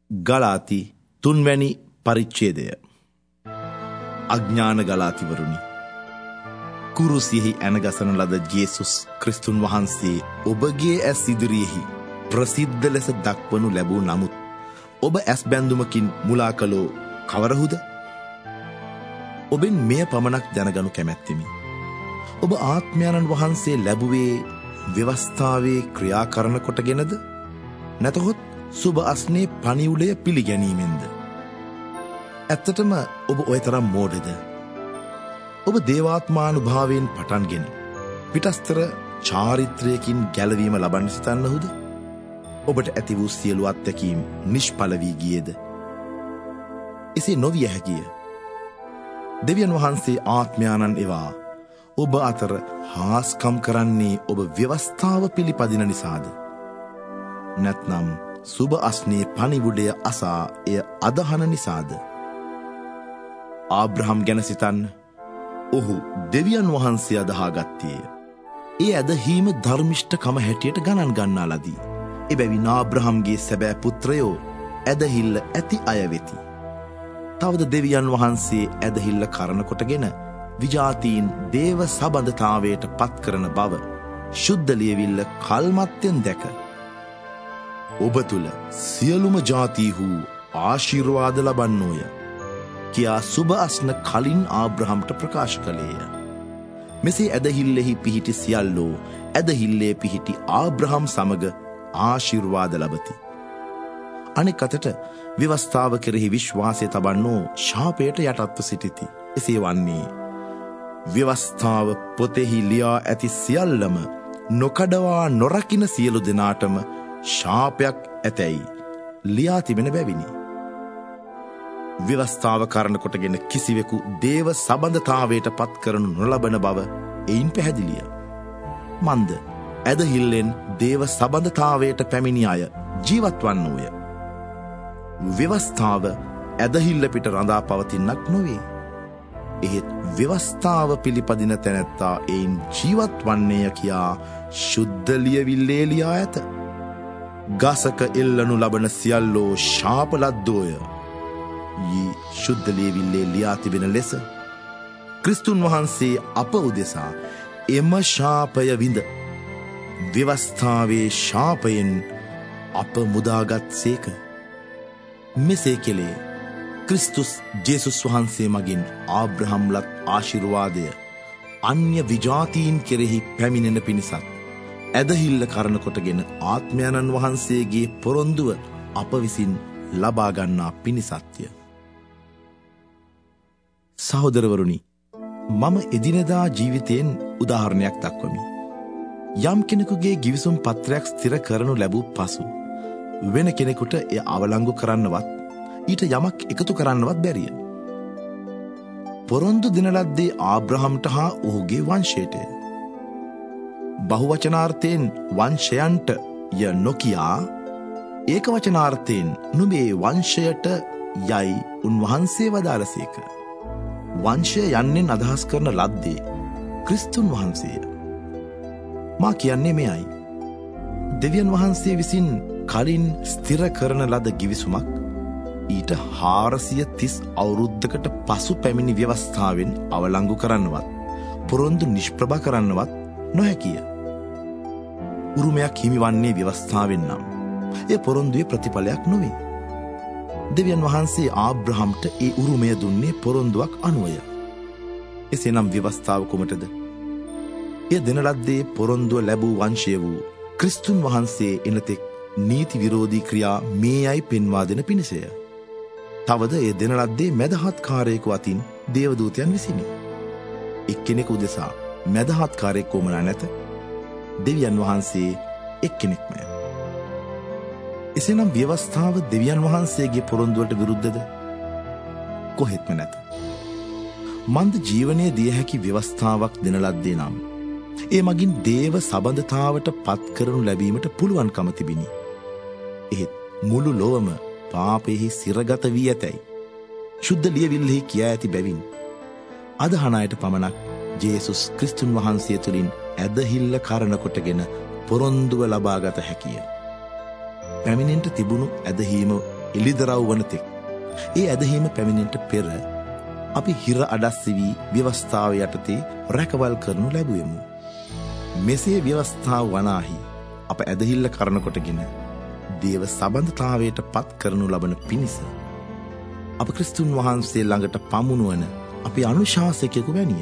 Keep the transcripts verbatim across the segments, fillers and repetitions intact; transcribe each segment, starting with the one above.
ගලාති තුන්වැනි පරිච්ඡේදය. අඥාන ගලාතිවරුනි, කුරුසියෙහි ඇනගසන ලද ජේසුස් ක්‍රිස්තුන් වහන්සේ ඔබගේ ඇස් ඉදිරියෙහි ප්‍රසිද්ධ ලෙස දක්වනු ලැබූ නමුත් ඔබ ඇස් බැඳුමකින් මුලා කළෝ කවරහුද? ඔබෙන් මෙය පමණක් දැනගනු කැමැත්තෙමි. ඔබ ආත්මයන්න් වහන්සේ ලැබුවේ ව්‍යවස්ථාවේ ක්‍රියාකරන කොටගෙනද? නැතහොත් සුබ අස්නේ පණිවුඩය පිළිගැනීමෙන්ද? ඇත්තටම ඔබ ඔය තරම් මෝඩද? ඔබ දේවාත්මානුභාවයෙන් පටන්ගෙන පිටස්තර චාරිත්‍රයකින් ගැලවීම ලබන්න සිතන්නහුද? ඔබට ඇති වූ සියලු අත්දැකීම් නිෂ්ඵල වී ගියේද? එසේ නොවිය හැකිය. දෙවියන් වහන්සේ ආත්මයාණන් එවා ඔබ අතර හාස්කම් කරන්නේ ඔබ ව්‍යවස්ථාව පිළිපදින නිසාද? නැත්නම් සුබ අස්නේ පණිවුඩය අසා එය අදහන නිසාද? ආබ්‍රහම් ගැන සිතන්න. ඔහු දෙවියන් වහන්සේ අදහාගත්තේය. ඒ ඇදහීම ධර්මිෂ්ඨකම හැටියට ගණන් ගන්නා ලදී. එබැවින් ආබ්‍රහම්ගේ සැබෑ පුත්‍රයෝ ඇදහිල්ල ඇති අය වෙති. තවද දෙවියන් වහන්සේ ඇදහිල්ල කරන කොටගෙන විජාතීන් දේව සබඳතාවයට පත් කරන බව ශුද්ධ ලියවිල්ල කල්මත්යෙන් දැක ඔබ තුළ සියලුම ජාතීහු ආශිර්වාද ලබන්නෝය කියා සුබ අස්න කලින් ආබ්‍රහම්ට ප්‍රකාශ කළේය. මෙසේ ඇදහිල්ලෙහි පිහිටි සියල්ලෝ ඇදහිල්ලේ පිහිටි ආබ්‍රහම් සමග ආශිර්වාද ලබති. අනෙක් අතට ව්‍යවස්ථාව කෙරෙහි විශ්වාසය තබන්නෝ ශාපයට යටත්ව සිටිති. එසේ වන්නේ ව්‍යවස්ථාව පොතෙහි ලියා ඇති සියල්ලම නොකඩවා නොරකින සියලු දෙනාටම ශාපයක් ඇතැයි ලියා තිබෙන බැවිනි. ව්‍යවස්ථාව කරන කොටගෙන කිසිවෙකු දේව සබඳතාවයට පත් කරනු නොලබන බව එයින් පැහැදිලිය. මන්ද ඇදහිල්ලෙන් දේව සබඳතාවයට පැමිණි අය ජීවත් වන්නෝය. ව්‍යවස්ථාව ඇදහිල්ල පිට රඳා පවතින්නක් නොවේ. එහෙත් ව්‍යවස්ථාව පිළිපදින තැනැත්තා එයින් ජීවත් වන්නේය කියා ශුද්ධ ලියවිල්ලේ ලියා ඇත. ගසක එල්ලනු ලබන සියල්ලෝ ශාප ලද්දෝය යී ශුද්ධ ලියවිල්ලේ ලියා තිබෙන ලෙස ක්‍රිස්තුන් වහන්සේ අප උදෙසා එම ශාපය විඳ ව්‍යවස්ථාවේ ශාපයෙන් අප මුදාගත් සේක. මෙසේ කෙලේ ක්‍රිස්තුස් ජේසුස් වහන්සේ මගින් ආබ්‍රහම්ලත් ආශිර්වාදය අන්‍ය විජාතීන් කෙරෙහි පැමිණෙන පිණිසත් ඇදහිල්ල කරන කොටගෙන ආත්මයන්න් වහන්සේගේ පොරොන්දුව අප විසින් ලබා ගන්නා පිණිසත්ය. සහෝදරවරුනි, මම එදිනෙදා ජීවිතයෙන් උදාහරණයක් දක්වමි. යම් කෙනෙකුගේ ගිවිසුම් පත්‍රයක් ස්ථිර කරනු ලැබූ පසු වෙන කෙනෙකුට එය අවලංගු කරන්නවත් ඊට යමක් එකතු කරන්නවත් බැරිය. පොරොන්දු දින ලද්දේ ආබ්‍රහම්ට හා ඔහුගේ වංශයටය. බහුවචනාර්ථයෙන් වංශයන්ට ය නොකියා ඒක වචනාර්ථයෙන් නුඹේ වංශයට යයි උන්වහන්සේ වදාළසේක. වංශය යන්නෙන් අදහස් කරන ලද්දේ ක්‍රිස්තුන් වහන්සේය. මා කියන්නේ මෙයයි. දෙවියන් වහන්සේ විසින් කලින් ස්ථිර කරන ලද ගිවිසුමක් ඊට හාරසිය තිස් අවුරුද්ධකට පසු පැමිණි ව්‍යවස්ථාවෙන් අවලංගු කරන්නවත් පොරොන්දු නිෂ්ප්‍රභ කරන්නවත් නොහැකිය. උරුමයක් හිමිවන්නේ ව්‍යවස්ථාවෙන් නම් එය පොරොන්දුවේ ප්‍රතිඵලයක් නොවේ. දෙවියන් වහන්සේ ආබ්‍රහම්ට ඒ උරුමය දුන්නේ පොරොන්දුවක් අනුවය. එසේනම් ව්‍යවස්ථාව කුමටද? එය දෙන ලද්දේ පොරොන්දුව ලැබූ වංශය වූ ක්‍රිස්තුන් වහන්සේ එනතෙක් නීති විරෝධී ක්‍රියා මේ යයි පෙන්වා දෙන පිණිසය. තවද එය දෙන ලද්දේ මැදහත්කාරයෙකු අතින් දේවදූතයන් විසිනි. එක්කෙනෙකු උදෙසා මැදහත්කාරයෙක් වුවමනා නැත. දෙවියන් වහන්සේ එක්කෙනෙක්මය. එසේනම් ව්‍යවස්ථාව දෙවියන් වහන්සේගේ පොරොන්දුවට විරුද්ධද? කොහෙත්ම නැත. මන්ද ජීවනයේ දිය හැකි ව්‍යවස්ථාවක් දෙන ලද්දේ නම් ඒ මගින් දේව සබඳතාවට පත් කරනු ලැබීමට පුළුවන්කම තිබිනි. එහෙත් මුළු ලොවම පාපයෙහි සිරගත වී ඇතැයි ශුද්ධ ලියවිල්ලෙහි කියා ඇති බැවින් අදහන අයට පමණක් ජේසුස් ක්‍රිස්තුන් වහන්සේ තුළින් ඇදහිල්ල කරන කොටගෙන පොරොන්දුව ලබාගත හැකිය. පැමිණෙන්ට තිබුණු ඇදහීම එළිදරව් වන තෙක් ඒ ඇදහිම පැමිණෙන්නට පෙර අපි හිර අඩස්සි වී ව්‍යවස්ථාව යටතේ රැකවල් කරනු ලැබුවෙමු. මෙසේ ව්‍යවස්ථාව වනාහි අප ඇදහිල්ල කරන කොටගෙන දේව සබඳතාවයට පත් කරනු ලබන පිණිස අප ක්‍රිස්තුන් වහන්සේ ළඟට පමුණුවන අපි අනුශාසකයෙකු වැනිය.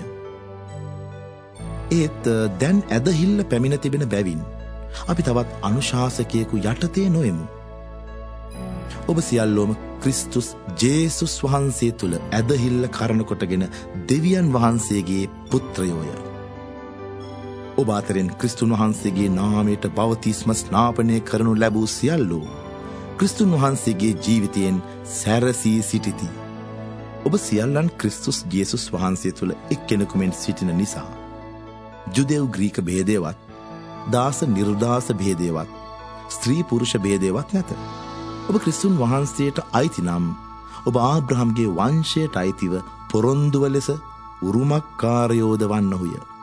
ඒත් දැන් ඇදහිල්ල පැමිණ තිබෙන බැවින් අපි තවත් අනුශාසකයෙකු යටතේ නොෙමු. ඔබ සියල්ලෝම ක්‍රිස්තුස් ජේසුස් වහන්සේ තුළ ඇදහිල්ල කරන කොටගෙන දෙවියන් වහන්සේගේ පුත්‍රයෝය. ඔබ අතරින් ක්‍රිස්තුන් වහන්සේගේ නාමයට බවතිස්ම ස්නාපනය කරනු ලැබූ සියල්ලෝ ක්‍රිස්තුන් වහන්සේගේ ජීවිතයෙන් සැරසී සිටිති. ඔබ සියල්ලන් ක්‍රිස්තුස් ජේසුස් වහන්සේ තුළ එක්කෙනෙකුමෙන් සිටින නිසා ජුදෙව් ග්‍රීක භේදයවත්, දාස නිර්දාස භේදයවත්, ස්ත්‍රී පුරුෂ භේදයවත් නැත. ඔබ ක්‍රිස්තුන් වහන්සේට අයිති නම් ඔබ ආබ්‍රහම්ගේ වංශයට අයිතිව පොරොන්දුව ලෙස උරුමකාරයෝද වන්නහුය.